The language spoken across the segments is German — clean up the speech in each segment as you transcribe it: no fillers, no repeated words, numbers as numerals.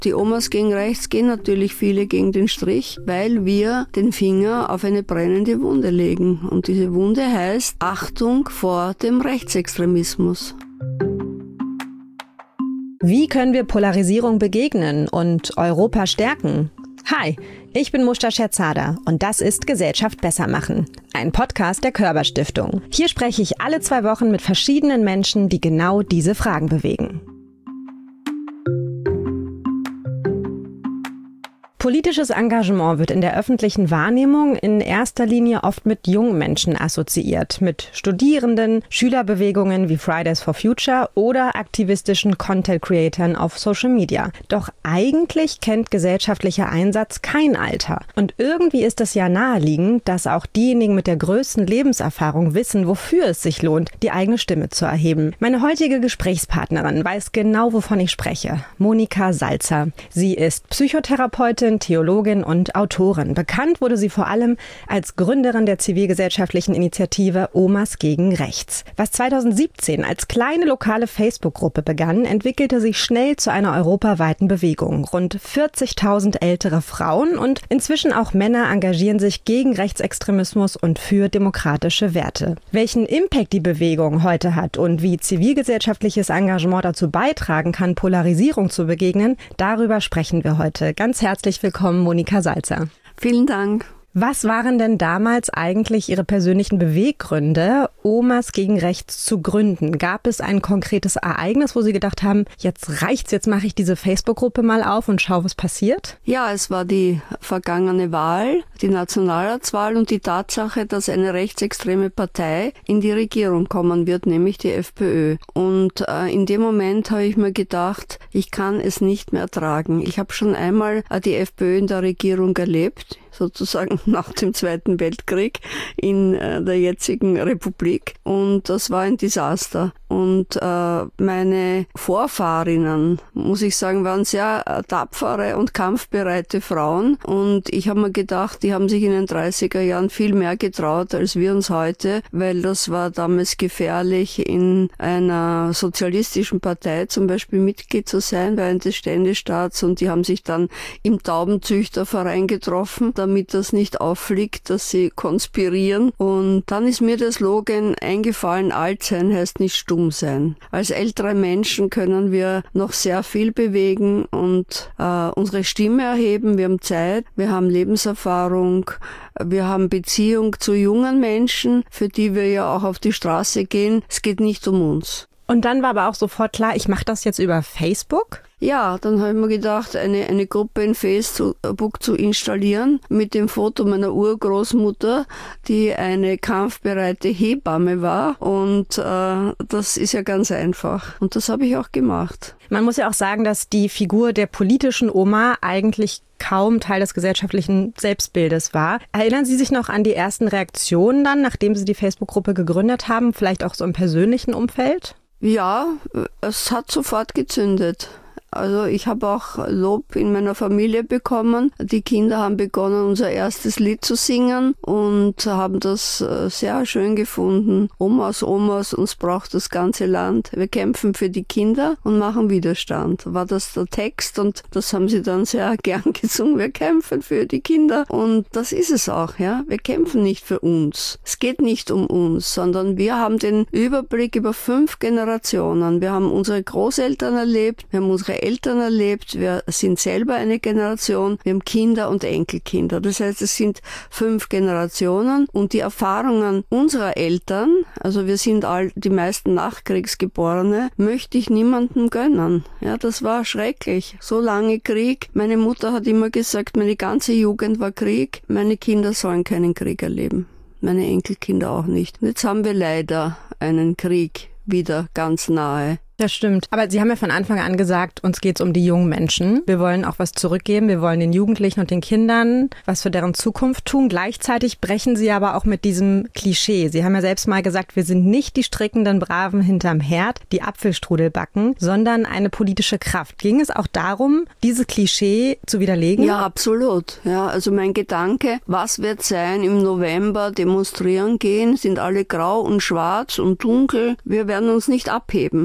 Die Omas gegen rechts gehen natürlich viele gegen den Strich, weil wir den Finger auf eine brennende Wunde legen. Und diese Wunde heißt Achtung vor dem Rechtsextremismus. Wie können wir Polarisierung begegnen und Europa stärken? Hi, ich bin Mushta Scherzada und das ist Gesellschaft besser machen, ein Podcast der Körber Stiftung. Hier spreche ich alle 2 Wochen mit verschiedenen Menschen, die genau diese Fragen bewegen. Politisches Engagement wird in der öffentlichen Wahrnehmung in erster Linie oft mit jungen Menschen assoziiert, mit Studierenden, Schülerbewegungen wie Fridays for Future oder aktivistischen Content-Creatern auf Social Media. Doch eigentlich kennt gesellschaftlicher Einsatz kein Alter. Und irgendwie ist es ja naheliegend, dass auch diejenigen mit der größten Lebenserfahrung wissen, wofür es sich lohnt, die eigene Stimme zu erheben. Meine heutige Gesprächspartnerin weiß genau, wovon ich spreche. Monika Salzer. Sie ist Psychotherapeutin, Theologin und Autorin. Bekannt wurde sie vor allem als Gründerin der zivilgesellschaftlichen Initiative Omas gegen Rechts. Was 2017 als kleine lokale Facebook-Gruppe begann, entwickelte sich schnell zu einer europaweiten Bewegung. Rund 40.000 ältere Frauen und inzwischen auch Männer engagieren sich gegen Rechtsextremismus und für demokratische Werte. Welchen Impact die Bewegung heute hat und wie zivilgesellschaftliches Engagement dazu beitragen kann, Polarisierung zu begegnen, darüber sprechen wir heute. Ganz herzlich willkommen, Monika Salzer. Vielen Dank. Was waren denn damals eigentlich Ihre persönlichen Beweggründe, Omas gegen Rechts zu gründen? Gab es ein konkretes Ereignis, wo Sie gedacht haben, jetzt reicht's, jetzt mache ich diese Facebook-Gruppe mal auf und schaue, was passiert? Ja, es war die vergangene Wahl, die Nationalratswahl und die Tatsache, dass eine rechtsextreme Partei in die Regierung kommen wird, nämlich die FPÖ. Und in dem Moment habe ich mir gedacht, ich kann es nicht mehr ertragen. Ich habe schon einmal die FPÖ in der Regierung erlebt, sozusagen nach dem Zweiten Weltkrieg in der jetzigen Republik. Und das war ein Desaster. Und meine Vorfahrinnen, muss ich sagen, waren sehr tapfere und kampfbereite Frauen. Und ich habe mir gedacht, die haben sich in den 30er Jahren viel mehr getraut als wir uns heute, weil das war damals gefährlich, in einer sozialistischen Partei zum Beispiel Mitglied zu sein, während des Ständestaats. Und die haben sich dann im Taubenzüchterverein getroffen, damit das nicht auffliegt, dass sie konspirieren. Und dann ist mir der Slogan eingefallen, alt sein heißt nicht stumm sein. Als ältere Menschen können wir noch sehr viel bewegen und unsere Stimme erheben. Wir haben Zeit, wir haben Lebenserfahrung, wir haben Beziehung zu jungen Menschen, für die wir ja auch auf die Straße gehen. Es geht nicht um uns. Und dann war aber auch sofort klar, ich mache das jetzt über Facebook? Ja, dann habe ich mir gedacht, eine Gruppe in Facebook zu installieren mit dem Foto meiner Urgroßmutter, die eine kampfbereite Hebamme war. Und das ist ja ganz einfach. Und das habe ich auch gemacht. Man muss ja auch sagen, dass die Figur der politischen Oma eigentlich kaum Teil des gesellschaftlichen Selbstbildes war. Erinnern Sie sich noch an die ersten Reaktionen dann, nachdem Sie die Facebook-Gruppe gegründet haben, vielleicht auch so im persönlichen Umfeld? Ja, es hat sofort gezündet. Also ich habe auch Lob in meiner Familie bekommen. Die Kinder haben begonnen, unser erstes Lied zu singen und haben das sehr schön gefunden. Omas, uns braucht das ganze Land. Wir kämpfen für die Kinder und machen Widerstand. War das der Text und das haben sie dann sehr gern gesungen. Wir kämpfen für die Kinder und das ist es auch, ja. Wir kämpfen nicht für uns. Es geht nicht um uns, sondern wir haben den Überblick über 5 Generationen. Wir haben unsere Großeltern erlebt, wir haben unsere Eltern erlebt, wir sind selber eine Generation, wir haben Kinder und Enkelkinder. Das heißt, es sind 5 Generationen und die Erfahrungen unserer Eltern, also wir sind die meisten Nachkriegsgeborene, möchte ich niemandem gönnen. Ja, das war schrecklich. So lange Krieg. Meine Mutter hat immer gesagt, meine ganze Jugend war Krieg. Meine Kinder sollen keinen Krieg erleben. Meine Enkelkinder auch nicht. Und jetzt haben wir leider einen Krieg wieder ganz nahe. Das stimmt. Aber Sie haben ja von Anfang an gesagt, uns geht's um die jungen Menschen. Wir wollen auch was zurückgeben. Wir wollen den Jugendlichen und den Kindern was für deren Zukunft tun. Gleichzeitig brechen Sie aber auch mit diesem Klischee. Sie haben ja selbst mal gesagt, wir sind nicht die strickenden Braven hinterm Herd, die Apfelstrudel backen, sondern eine politische Kraft. Ging es auch darum, dieses Klischee zu widerlegen? Ja, absolut. Ja, also mein Gedanke, was wird sein im November demonstrieren gehen, sind alle grau und schwarz und dunkel. Wir werden uns nicht abheben. Und da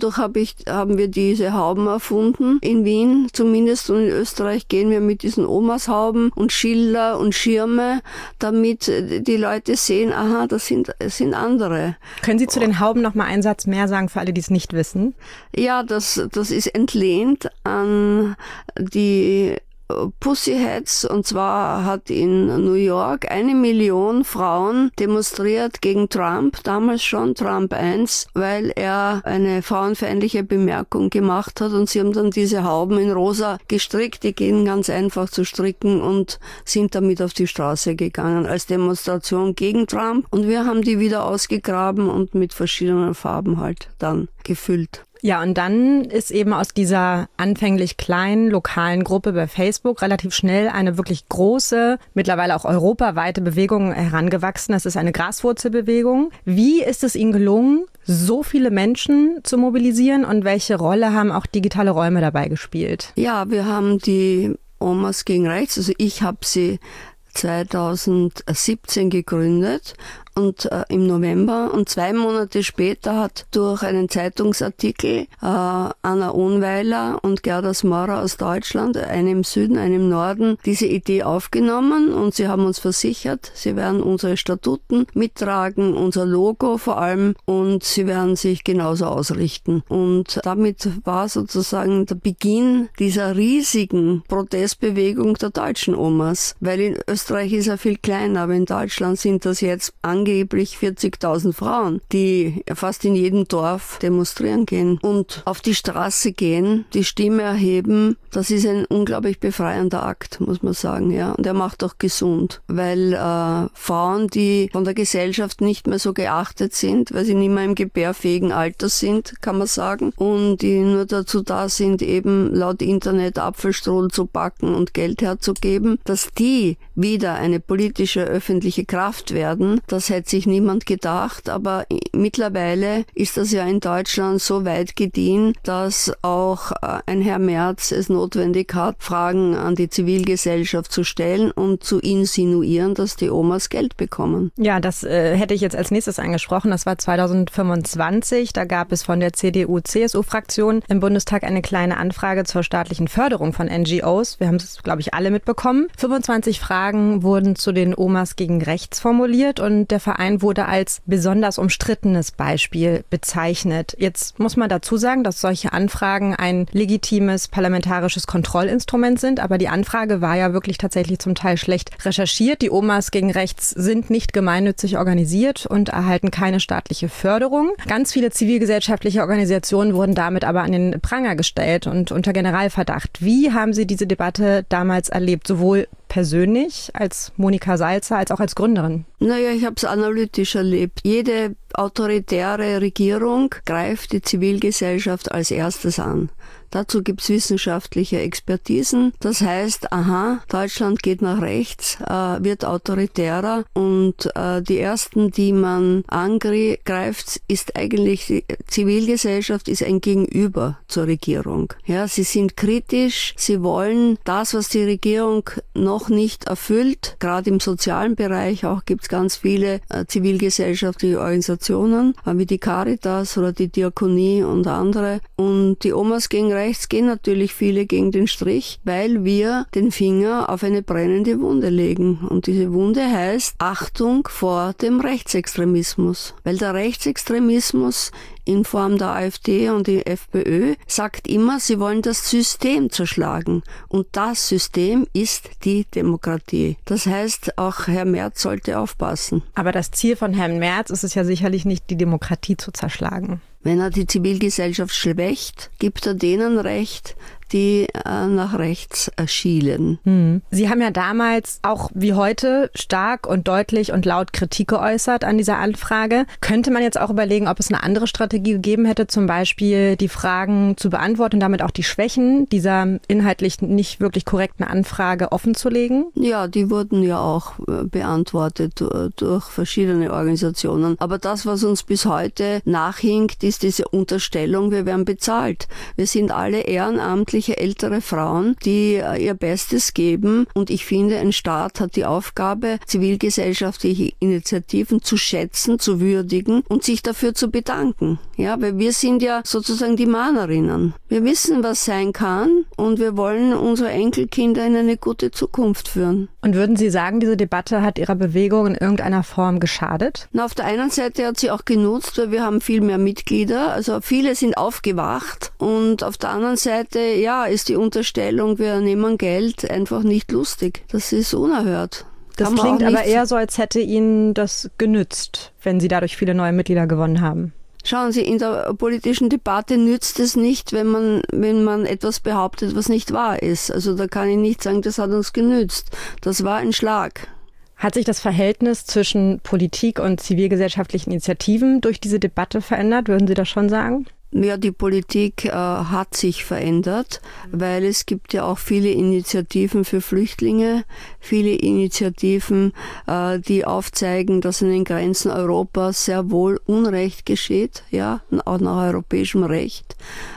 dadurch haben wir diese Hauben erfunden in Wien zumindest, und in Österreich gehen wir mit diesen Omas-Hauben und Schilder und Schirme, damit die Leute sehen, aha, das sind andere. Können Sie zu den Hauben noch mal einen Satz mehr sagen für alle, die es nicht wissen? Ja, das ist entlehnt an die Pussyhats, und zwar hat in New York 1 Million Frauen demonstriert gegen Trump, damals schon Trump 1, weil er eine frauenfeindliche Bemerkung gemacht hat, und sie haben dann diese Hauben in rosa gestrickt, die gehen ganz einfach zu stricken, und sind damit auf die Straße gegangen als Demonstration gegen Trump, und wir haben die wieder ausgegraben und mit verschiedenen Farben halt dann gefüllt. Ja, und dann ist eben aus dieser anfänglich kleinen lokalen Gruppe bei Facebook relativ schnell eine wirklich große, mittlerweile auch europaweite Bewegung herangewachsen. Das ist eine Graswurzelbewegung. Wie ist es Ihnen gelungen, so viele Menschen zu mobilisieren, und welche Rolle haben auch digitale Räume dabei gespielt? Ja, wir haben die Omas gegen Rechts, also ich habe sie 2017 gegründet, und im November, und 2 Monate später hat durch einen Zeitungsartikel Anna Ohnweiler und Gerda Smarrer aus Deutschland, eine im Süden, eine im Norden, diese Idee aufgenommen, und sie haben uns versichert, sie werden unsere Statuten mittragen, unser Logo vor allem, und sie werden sich genauso ausrichten. Und damit war sozusagen der Beginn dieser riesigen Protestbewegung der deutschen Omas, weil in Österreich ist er viel kleiner, aber in Deutschland sind das jetzt angeblich 40.000 Frauen, die fast in jedem Dorf demonstrieren gehen und auf die Straße gehen, die Stimme erheben. Das ist ein unglaublich befreiender Akt, muss man sagen, ja. Und er macht auch gesund, weil Frauen, die von der Gesellschaft nicht mehr so geachtet sind, weil sie nicht mehr im gebärfähigen Alter sind, kann man sagen, und die nur dazu da sind, eben laut Internet Apfelstrudel zu backen und Geld herzugeben, dass die wieder eine politische öffentliche Kraft werden, das hätte sich niemand gedacht, aber mittlerweile ist das ja in Deutschland so weit gediehen, dass auch ein Herr Merz es notwendig hat, Fragen an die Zivilgesellschaft zu stellen und zu insinuieren, dass die Omas Geld bekommen. Ja, das hätte ich jetzt als nächstes angesprochen. Das war 2025. Da gab es von der CDU-CSU-Fraktion im Bundestag eine kleine Anfrage zur staatlichen Förderung von NGOs. Wir haben es, glaube ich, alle mitbekommen. 25 Fragen wurden zu den Omas gegen Rechts formuliert, und der Verein wurde als besonders umstrittenes Beispiel bezeichnet. Jetzt muss man dazu sagen, dass solche Anfragen ein legitimes parlamentarisches Kontrollinstrument sind, aber die Anfrage war ja wirklich tatsächlich zum Teil schlecht recherchiert. Die Omas gegen Rechts sind nicht gemeinnützig organisiert und erhalten keine staatliche Förderung. Ganz viele zivilgesellschaftliche Organisationen wurden damit aber an den Pranger gestellt und unter Generalverdacht. Wie haben Sie diese Debatte damals erlebt, sowohl persönlich als Monika Salzer als auch als Gründerin? Naja, ich habe es analytisch erlebt. Jede autoritäre Regierung greift die Zivilgesellschaft als erstes an. Dazu gibt's wissenschaftliche Expertisen. Das heißt, aha, Deutschland geht nach rechts, wird autoritärer, und die ersten, die man angreift, ist eigentlich die Zivilgesellschaft, ist ein Gegenüber zur Regierung. Ja, sie sind kritisch, sie wollen das, was die Regierung noch nicht erfüllt. Gerade im sozialen Bereich auch gibt's ganz viele zivilgesellschaftliche Organisationen, wie die Caritas oder die Diakonie und andere. Und die Omas gegen Rechts gehen natürlich viele gegen den Strich, weil wir den Finger auf eine brennende Wunde legen. Und diese Wunde heißt Achtung vor dem Rechtsextremismus. Weil der Rechtsextremismus in Form der AfD und der FPÖ sagt immer, sie wollen das System zerschlagen. Und das System ist die Demokratie. Das heißt, auch Herr Merz sollte aufpassen. Aber das Ziel von Herrn Merz ist es ja sicherlich nicht, die Demokratie zu zerschlagen. Wenn er die Zivilgesellschaft schwächt, gibt er denen Recht, die nach rechts schielen. Sie haben ja damals auch wie heute stark und deutlich und laut Kritik geäußert an dieser Anfrage. Könnte man jetzt auch überlegen, ob es eine andere Strategie gegeben hätte, zum Beispiel die Fragen zu beantworten und damit auch die Schwächen dieser inhaltlich nicht wirklich korrekten Anfrage offenzulegen? Ja, die wurden ja auch beantwortet durch verschiedene Organisationen. Aber das, was uns bis heute nachhinkt, ist diese Unterstellung, wir werden bezahlt. Wir sind alle ehrenamtliche ältere Frauen, die ihr Bestes geben. Und ich finde, ein Staat hat die Aufgabe, zivilgesellschaftliche Initiativen zu schätzen, zu würdigen und sich dafür zu bedanken. Ja, weil wir sind ja sozusagen die Mahnerinnen. Wir wissen, was sein kann und wir wollen unsere Enkelkinder in eine gute Zukunft führen. Und würden Sie sagen, diese Debatte hat Ihrer Bewegung in irgendeiner Form geschadet? Na, auf der einen Seite hat sie auch genutzt, weil wir haben viel mehr Mitglieder, also viele sind aufgewacht und auf der anderen Seite, ja, ist die Unterstellung, wir nehmen Geld, einfach nicht lustig. Das ist unerhört. Das klingt aber eher so, als hätte Ihnen das genützt, wenn Sie dadurch viele neue Mitglieder gewonnen haben. Schauen Sie, in der politischen Debatte nützt es nicht, wenn man etwas behauptet, was nicht wahr ist. Also da kann ich nicht sagen, das hat uns genützt. Das war ein Schlag. Hat sich das Verhältnis zwischen Politik und zivilgesellschaftlichen Initiativen durch diese Debatte verändert? Würden Sie das schon sagen? Ja, die Politik hat sich verändert, weil es gibt ja auch viele Initiativen für Flüchtlinge, viele Initiativen, die aufzeigen, dass an den Grenzen Europas sehr wohl Unrecht geschieht, ja, auch nach europäischem Recht.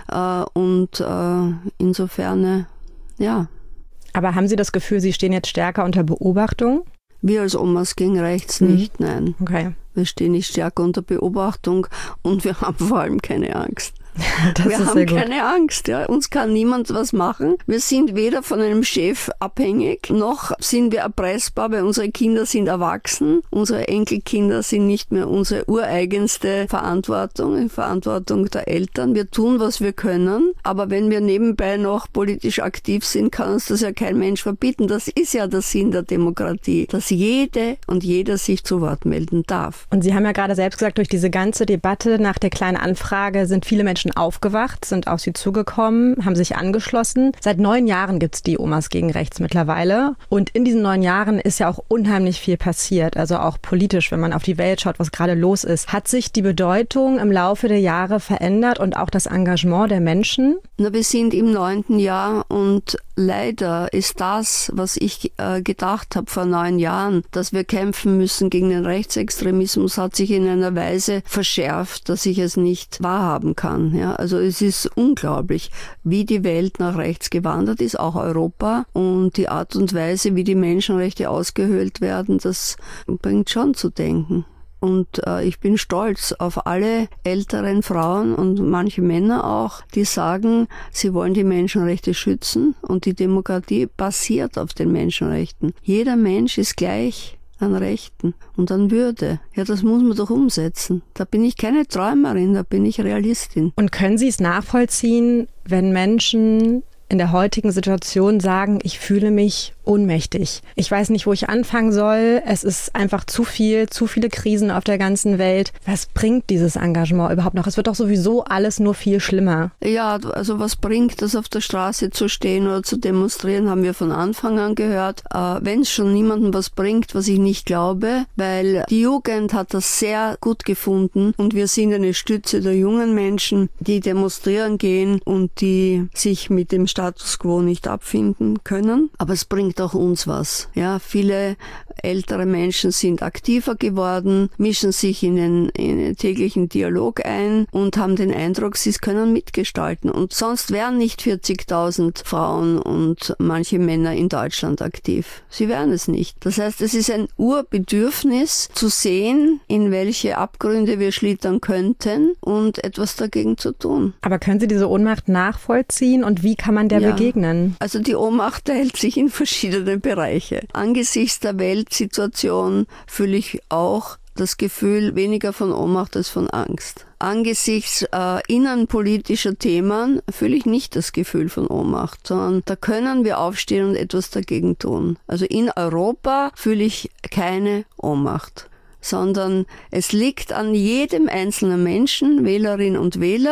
Insofern, ja. Aber haben Sie das Gefühl, Sie stehen jetzt stärker unter Beobachtung? Wir als Omas gegen Rechts nicht, nein. Okay. Wir stehen nicht stärker unter Beobachtung und wir haben vor allem keine Angst. Wir haben keine Angst, ja. Uns kann niemand was machen. Wir sind weder von einem Chef abhängig, noch sind wir erpressbar, weil unsere Kinder sind erwachsen. Unsere Enkelkinder sind nicht mehr unsere ureigenste Verantwortung, die Verantwortung der Eltern. Wir tun, was wir können, aber wenn wir nebenbei noch politisch aktiv sind, kann uns das ja kein Mensch verbieten. Das ist ja der Sinn der Demokratie, dass jede und jeder sich zu Wort melden darf. Und Sie haben ja gerade selbst gesagt, durch diese ganze Debatte nach der kleinen Anfrage sind viele Menschen aufgewacht, sind auf Sie zugekommen, haben sich angeschlossen. Seit 9 Jahren gibt es die Omas gegen Rechts mittlerweile. Und in diesen 9 Jahren ist ja auch unheimlich viel passiert, also auch politisch, wenn man auf die Welt schaut, was gerade los ist. Hat sich die Bedeutung im Laufe der Jahre verändert und auch das Engagement der Menschen? Na, wir sind im 9. Jahr und leider ist das, was ich gedacht habe vor 9 Jahren, dass wir kämpfen müssen gegen den Rechtsextremismus, hat sich in einer Weise verschärft, dass ich es nicht wahrhaben kann. Ja, also es ist unglaublich, wie die Welt nach rechts gewandert ist, auch Europa. Und die Art und Weise, wie die Menschenrechte ausgehöhlt werden, das bringt schon zu denken. Und ich bin stolz auf alle älteren Frauen und manche Männer auch, die sagen, sie wollen die Menschenrechte schützen und die Demokratie basiert auf den Menschenrechten. Jeder Mensch ist gleich an Rechten und an Würde. Ja, das muss man doch umsetzen. Da bin ich keine Träumerin, da bin ich Realistin. Und können Sie es nachvollziehen, wenn Menschen in der heutigen Situation sagen, ich fühle mich ohnmächtig. Ich weiß nicht, wo ich anfangen soll. Es ist einfach zu viele Krisen auf der ganzen Welt. Was bringt dieses Engagement überhaupt noch? Es wird doch sowieso alles nur viel schlimmer. Ja, also was bringt das, auf der Straße zu stehen oder zu demonstrieren, haben wir von Anfang an gehört. Wenn es schon niemandem was bringt, was ich nicht glaube, weil die Jugend hat das sehr gut gefunden und wir sind eine Stütze der jungen Menschen, die demonstrieren gehen und die sich mit dem Status quo nicht abfinden können. Aber es bringt auch uns was. Ja, viele ältere Menschen sind aktiver geworden, mischen sich in den täglichen Dialog ein und haben den Eindruck, sie können mitgestalten. Und sonst wären nicht 40.000 Frauen und manche Männer in Deutschland aktiv. Sie wären es nicht. Das heißt, es ist ein Urbedürfnis zu sehen, in welche Abgründe wir schlittern könnten und etwas dagegen zu tun. Aber können Sie diese Ohnmacht nachvollziehen und wie kann man der begegnen? Also die Ohnmacht teilt sich in verschiedene Bereiche. Angesichts der Weltsituation fühle ich auch das Gefühl weniger von Ohnmacht als von Angst. Angesichts innenpolitischer Themen fühle ich nicht das Gefühl von Ohnmacht, sondern da können wir aufstehen und etwas dagegen tun. Also in Europa fühle ich keine Ohnmacht, sondern es liegt an jedem einzelnen Menschen, Wählerin und Wähler,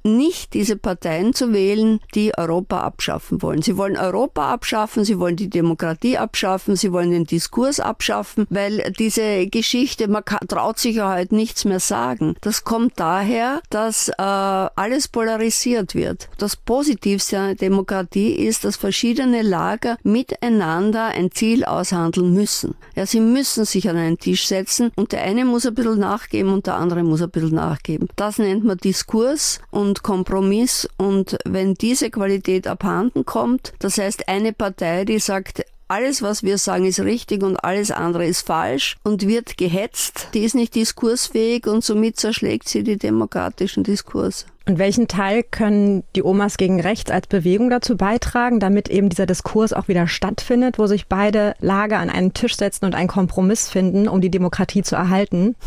nicht diese Parteien zu wählen, die Europa abschaffen wollen. Sie wollen Europa abschaffen, sie wollen die Demokratie abschaffen, sie wollen den Diskurs abschaffen, weil diese Geschichte, traut sich ja heute nichts mehr sagen. Das kommt daher, dass alles polarisiert wird. Das Positivste an der Demokratie ist, dass verschiedene Lager miteinander ein Ziel aushandeln müssen. Ja, sie müssen sich an einen Tisch setzen und der eine muss ein bisschen nachgeben und der andere muss ein bisschen nachgeben. Das nennt man Diskurs und Kompromiss, und wenn diese Qualität abhanden kommt, das heißt eine Partei, die sagt, alles, was wir sagen, ist richtig und alles andere ist falsch und wird gehetzt, die ist nicht diskursfähig und somit zerschlägt sie die demokratischen Diskurse. Und welchen Teil können die Omas gegen Rechts als Bewegung dazu beitragen, damit eben dieser Diskurs auch wieder stattfindet, wo sich beide Lager an einen Tisch setzen und einen Kompromiss finden, um die Demokratie zu erhalten?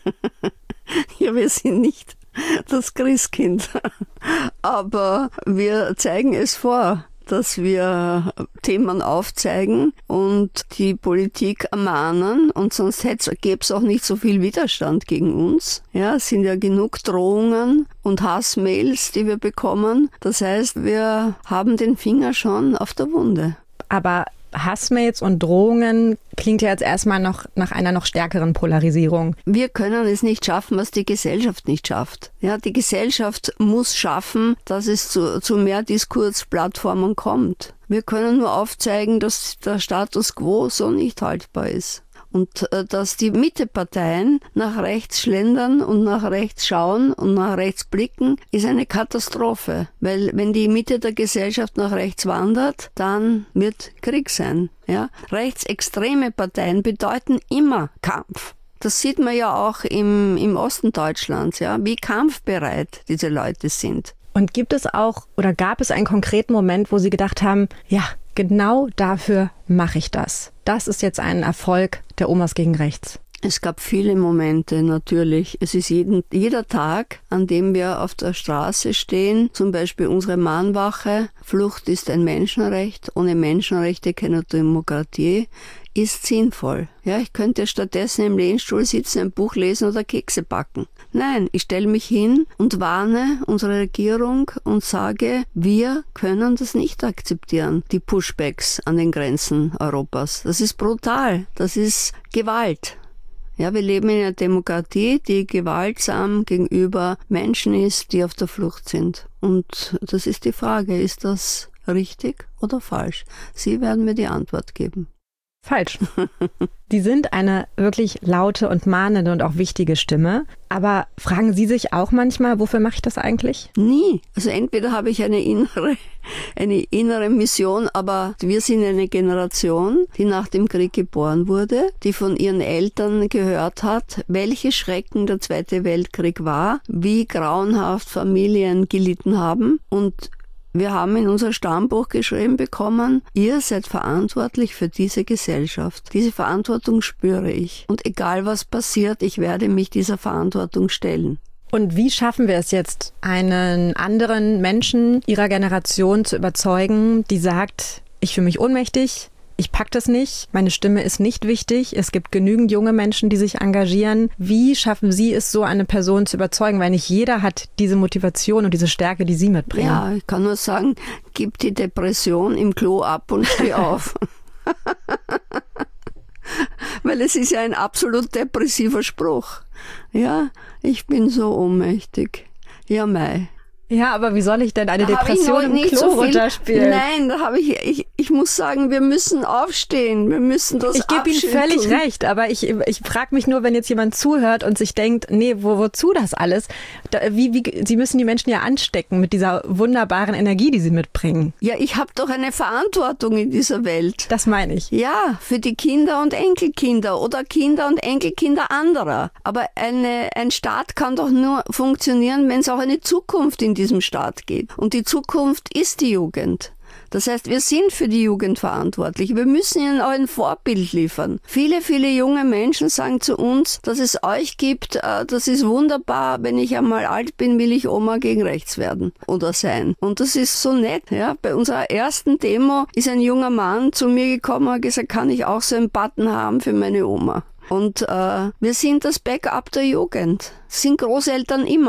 Ja, wir sind nicht das Christkind, aber wir zeigen es vor, dass wir Themen aufzeigen und die Politik ermahnen, und sonst gäbe es auch nicht so viel Widerstand gegen uns. Ja, es sind ja genug Drohungen und Hassmails, die wir bekommen. Das heißt, wir haben den Finger schon auf der Wunde. Aber Hassmails und Drohungen klingt ja jetzt erstmal noch nach einer noch stärkeren Polarisierung. Wir können es nicht schaffen, was die Gesellschaft nicht schafft. Ja, die Gesellschaft muss schaffen, dass es zu mehr Diskursplattformen kommt. Wir können nur aufzeigen, dass der Status quo so nicht haltbar ist. Und dass die Mitteparteien nach rechts schlendern und nach rechts schauen und nach rechts blicken, ist eine Katastrophe. Weil wenn die Mitte der Gesellschaft nach rechts wandert, dann wird Krieg sein. Ja? Rechtsextreme Parteien bedeuten immer Kampf. Das sieht man ja auch im Osten Deutschlands, ja, wie kampfbereit diese Leute sind. Und gibt es auch oder gab es einen konkreten Moment, wo Sie gedacht haben, ja, genau dafür mache ich das. Das ist jetzt ein Erfolg der Omas gegen Rechts. Es gab viele Momente, natürlich. Es ist jeder Tag, an dem wir auf der Straße stehen, zum Beispiel unsere Mahnwache, Flucht ist ein Menschenrecht, ohne Menschenrechte keine Demokratie, ist sinnvoll. Ja, ich könnte stattdessen im Lehnstuhl sitzen, ein Buch lesen oder Kekse backen. Nein, ich stelle mich hin und warne unsere Regierung und sage, wir können das nicht akzeptieren, die Pushbacks an den Grenzen Europas. Das ist brutal, das ist Gewalt. Ja, wir leben in einer Demokratie, die gewaltsam gegenüber Menschen ist, die auf der Flucht sind. Und das ist die Frage, ist das richtig oder falsch? Sie werden mir die Antwort geben. Falsch. Die sind eine wirklich laute und mahnende und auch wichtige Stimme. Aber fragen Sie sich auch manchmal, wofür mache ich das eigentlich? Nie. Also entweder habe ich eine innere Mission, aber wir sind eine Generation, die nach dem Krieg geboren wurde, die von ihren Eltern gehört hat, welche Schrecken der Zweite Weltkrieg war, wie grauenhaft Familien gelitten haben, und wir haben in unser Stammbuch geschrieben bekommen, ihr seid verantwortlich für diese Gesellschaft. Diese Verantwortung spüre ich. Und egal was passiert, ich werde mich dieser Verantwortung stellen. Und wie schaffen wir es jetzt, einen anderen Menschen Ihrer Generation zu überzeugen, die sagt, ich fühle mich ohnmächtig, ich pack das nicht, meine Stimme ist nicht wichtig, es gibt genügend junge Menschen, die sich engagieren. Wie schaffen Sie es, so eine Person zu überzeugen? Weil nicht jeder hat diese Motivation und diese Stärke, die Sie mitbringen. Ja, ich kann nur sagen, gib die Depression im Klo ab und steh auf. Weil es ist ja ein absolut depressiver Spruch. Ja, ich bin so ohnmächtig. Ja, mei. Ja, aber wie soll ich denn eine Depression im Klo runterspielen? Nein, da habe ich muss sagen, wir müssen aufstehen, wir müssen das abschütteln. Ich gebe Ihnen völlig recht, aber ich frage mich nur, wenn jetzt jemand zuhört und sich denkt, nee, wozu das alles? Sie müssen die Menschen ja anstecken mit dieser wunderbaren Energie, die sie mitbringen. Ja, ich habe doch eine Verantwortung in dieser Welt. Das meine ich. Ja, für die Kinder und Enkelkinder oder Kinder und Enkelkinder anderer. Aber ein Staat kann doch nur funktionieren, wenn es auch eine Zukunft in diesem Staat gibt. Und die Zukunft ist die Jugend. Das heißt, wir sind für die Jugend verantwortlich. Wir müssen ihnen auch ein Vorbild liefern. Viele, viele junge Menschen sagen zu uns, dass es euch gibt, das ist wunderbar. Wenn ich einmal alt bin, will ich Oma gegen Rechts werden oder sein. Und das ist so nett. Ja? Bei unserer ersten Demo ist ein junger Mann zu mir gekommen und hat gesagt, kann ich auch so einen Button haben für meine Oma? Und wir sind das Backup der Jugend. Das sind Großeltern immer.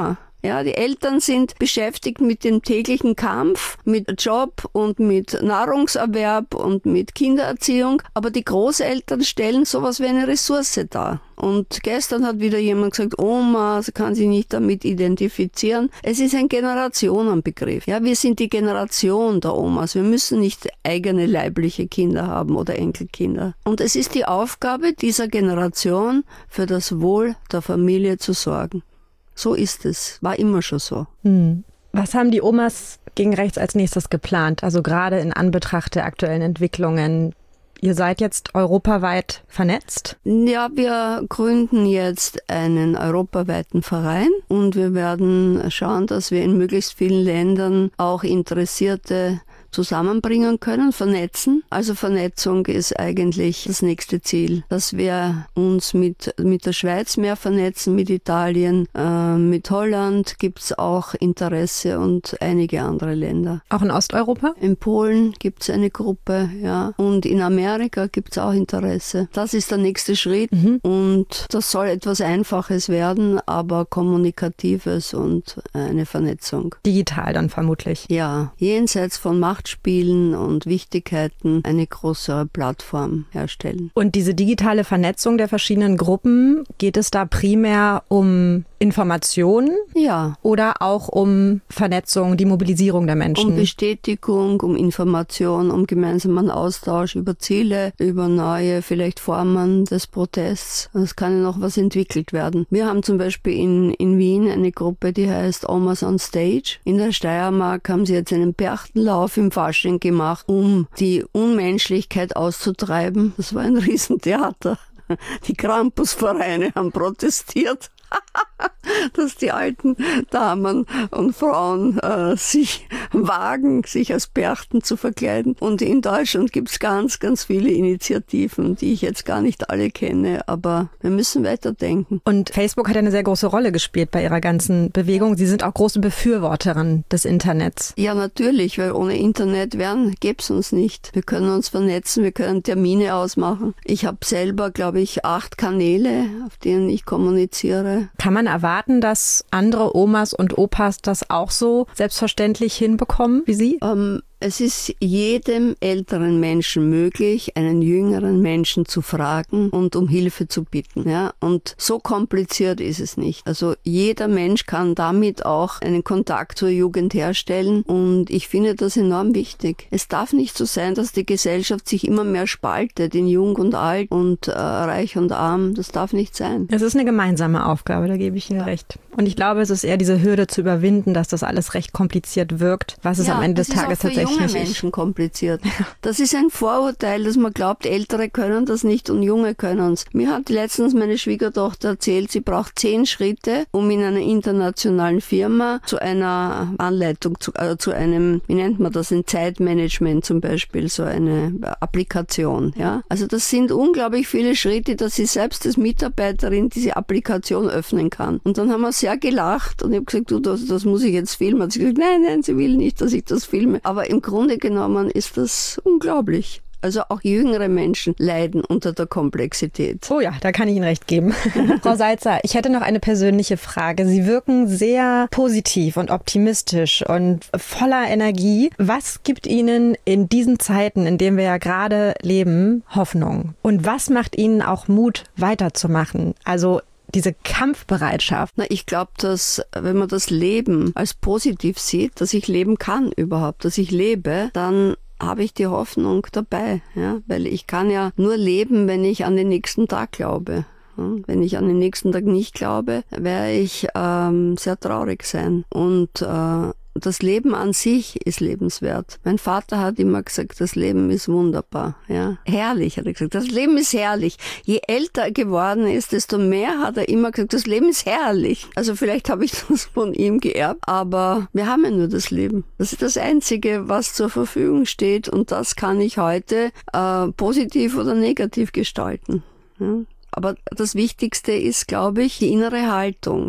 Ja, die Eltern sind beschäftigt mit dem täglichen Kampf, mit Job und mit Nahrungserwerb und mit Kindererziehung, aber die Großeltern stellen sowas wie eine Ressource dar. Und gestern hat wieder jemand gesagt, Oma, sie kann sich nicht damit identifizieren. Es ist ein Generationenbegriff. Ja, wir sind die Generation der Omas. Wir müssen nicht eigene leibliche Kinder haben oder Enkelkinder. Und es ist die Aufgabe dieser Generation, für das Wohl der Familie zu sorgen. So ist es. War immer schon so. Was haben die Omas gegen rechts als nächstes geplant? Also gerade in Anbetracht der aktuellen Entwicklungen. Ihr seid jetzt europaweit vernetzt? Ja, wir gründen jetzt einen europaweiten Verein und wir werden schauen, dass wir in möglichst vielen Ländern auch Interessierte zusammenbringen können, vernetzen. Also Vernetzung ist eigentlich das nächste Ziel, dass wir uns mit der Schweiz mehr vernetzen, mit Italien, mit Holland gibt's auch Interesse und einige andere Länder. Auch in Osteuropa? In Polen gibt's eine Gruppe, ja, und in Amerika gibt's auch Interesse. Das ist der nächste Schritt und das soll etwas Einfaches werden, aber Kommunikatives und eine Vernetzung. Digital dann vermutlich? Ja, jenseits von Machtspielen und Wichtigkeiten eine größere Plattform herstellen. Und diese digitale Vernetzung der verschiedenen Gruppen, geht es da primär um Informationen? Ja. Oder auch um Vernetzung, die Mobilisierung der Menschen? Um Bestätigung, um Information, um gemeinsamen Austausch über Ziele, über neue vielleicht Formen des Protests. Es kann ja noch was entwickelt werden. Wir haben zum Beispiel in Wien eine Gruppe, die heißt Omas on Stage. In der Steiermark haben sie jetzt einen Berchtenlauf im Fasching gemacht, um die Unmenschlichkeit auszutreiben. Das war ein Riesentheater. Die Krampusvereine haben protestiert, dass die alten Damen und Frauen sich wagen, sich als Berchten zu verkleiden. Und in Deutschland gibt's ganz, ganz viele Initiativen, die ich jetzt gar nicht alle kenne, aber wir müssen weiterdenken. Und Facebook hat eine sehr große Rolle gespielt bei Ihrer ganzen Bewegung. Sie sind auch große Befürworterin des Internets. Ja, natürlich, weil ohne Internet gäb's uns nicht. Wir können uns vernetzen, wir können Termine ausmachen. Ich habe selber, glaube ich, 8 Kanäle, auf denen ich kommuniziere. Kann man erwarten, dass andere Omas und Opas das auch so selbstverständlich hinbekommen wie Sie? Es ist jedem älteren Menschen möglich, einen jüngeren Menschen zu fragen und um Hilfe zu bitten. Ja? Und so kompliziert ist es nicht. Also jeder Mensch kann damit auch einen Kontakt zur Jugend herstellen und ich finde das enorm wichtig. Es darf nicht so sein, dass die Gesellschaft sich immer mehr spaltet in Jung und Alt und Reich und Arm. Das darf nicht sein. Es ist eine gemeinsame Aufgabe, da gebe ich Ihnen recht. Und ich glaube, es ist eher diese Hürde zu überwinden, dass das alles recht kompliziert wirkt, was es am Ende des Tages tatsächlich junge Menschen kompliziert. Das ist ein Vorurteil, dass man glaubt, Ältere können das nicht und Junge können es. Mir hat letztens meine Schwiegertochter erzählt, sie braucht 10 Schritte, um in einer internationalen Firma zu einer Anleitung, zu einem, wie nennt man das, ein Zeitmanagement zum Beispiel, so eine Applikation. Ja? Also das sind unglaublich viele Schritte, dass sie selbst als Mitarbeiterin diese Applikation öffnen kann. Und dann haben wir sehr gelacht und ich habe gesagt, du, das muss ich jetzt filmen. Hat sie gesagt, nein, sie will nicht, dass ich das filme. Aber im Grunde genommen ist das unglaublich. Also auch jüngere Menschen leiden unter der Komplexität. Oh ja, da kann ich Ihnen recht geben. Frau Salzer, ich hätte noch eine persönliche Frage. Sie wirken sehr positiv und optimistisch und voller Energie. Was gibt Ihnen in diesen Zeiten, in denen wir ja gerade leben, Hoffnung? Und was macht Ihnen auch Mut, weiterzumachen? Also diese Kampfbereitschaft. Ich glaube, dass wenn man das Leben als positiv sieht, dass ich leben kann überhaupt, dass ich lebe, dann habe ich die Hoffnung dabei. Ja? Weil ich kann ja nur leben, wenn ich an den nächsten Tag glaube. Wenn ich an den nächsten Tag nicht glaube, werde ich sehr traurig sein. Und das Leben an sich ist lebenswert. Mein Vater hat immer gesagt, das Leben ist wunderbar. Ja? Herrlich, hat er gesagt. Das Leben ist herrlich. Je älter er geworden ist, desto mehr hat er immer gesagt, das Leben ist herrlich. Also vielleicht habe ich das von ihm geerbt, aber wir haben ja nur das Leben. Das ist das Einzige, was zur Verfügung steht und das kann ich heute positiv oder negativ gestalten. Ja? Aber das Wichtigste ist, glaube ich, die innere Haltung.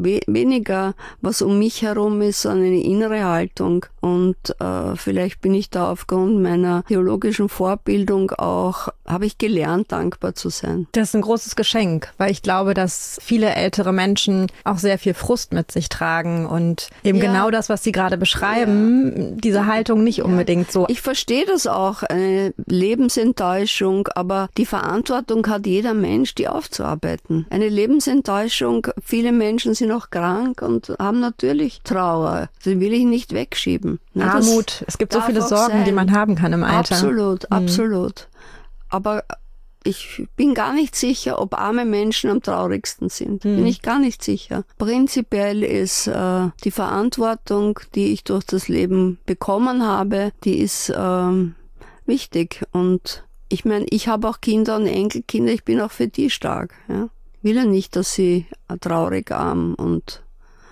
weniger, was um mich herum ist, sondern eine innere Haltung. Und vielleicht bin ich da aufgrund meiner theologischen Vorbildung auch, habe ich gelernt, dankbar zu sein. Das ist ein großes Geschenk, weil ich glaube, dass viele ältere Menschen auch sehr viel Frust mit sich tragen und eben genau das, was Sie gerade beschreiben, diese Haltung nicht unbedingt so. Ich verstehe das auch, eine Lebensenttäuschung, aber die Verantwortung hat jeder Mensch, die aufzuarbeiten. Eine Lebensenttäuschung, viele Menschen sind auch krank und haben natürlich Trauer. Das will ich nicht wegschieben. Armut, es gibt so viele Sorgen, die man haben kann im Alter. Absolut. Aber ich bin gar nicht sicher, ob arme Menschen am traurigsten sind. Bin ich gar nicht sicher. Prinzipiell ist die Verantwortung, die ich durch das Leben bekommen habe, die ist wichtig. Und ich meine, ich habe auch Kinder und Enkelkinder, ich bin auch für die stark. Ja? Ich will ja nicht, dass sie traurig, arm und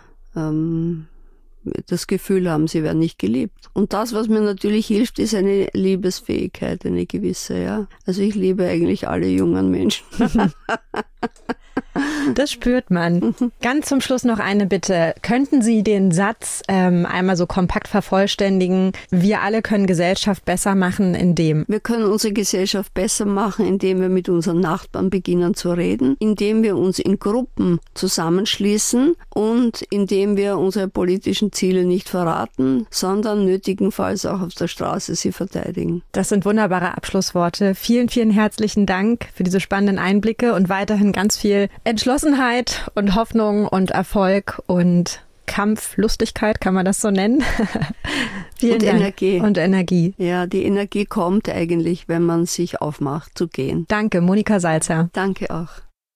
das Gefühl haben, sie werden nicht geliebt. Und das, was mir natürlich hilft, ist eine Liebesfähigkeit, eine gewisse, ja. Also ich liebe eigentlich alle jungen Menschen. Das spürt man. Ganz zum Schluss noch eine Bitte. Könnten Sie den Satz einmal so kompakt vervollständigen? Wir alle können Gesellschaft besser machen, indem... Wir können unsere Gesellschaft besser machen, indem wir mit unseren Nachbarn beginnen zu reden, indem wir uns in Gruppen zusammenschließen und indem wir unsere politischen Ziele nicht verraten, sondern nötigenfalls auch auf der Straße sie verteidigen. Das sind wunderbare Abschlussworte. Vielen, vielen herzlichen Dank für diese spannenden Einblicke und weiterhin ganz viel Entschlossenheit und Hoffnung und Erfolg und Kampflustigkeit, kann man das so nennen? Vielen Dank. Energie. Und Energie. Ja, die Energie kommt eigentlich, wenn man sich aufmacht, zu gehen. Danke, Monika Salzer. Danke auch.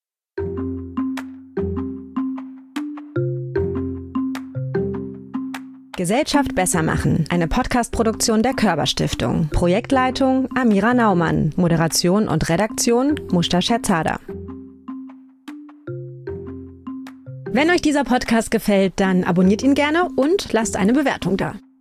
Gesellschaft besser machen. Eine Podcast-Produktion der Körber-Stiftung. Projektleitung Amira Naumann. Moderation und Redaktion Mushta Scherzada. Wenn euch dieser Podcast gefällt, dann abonniert ihn gerne und lasst eine Bewertung da.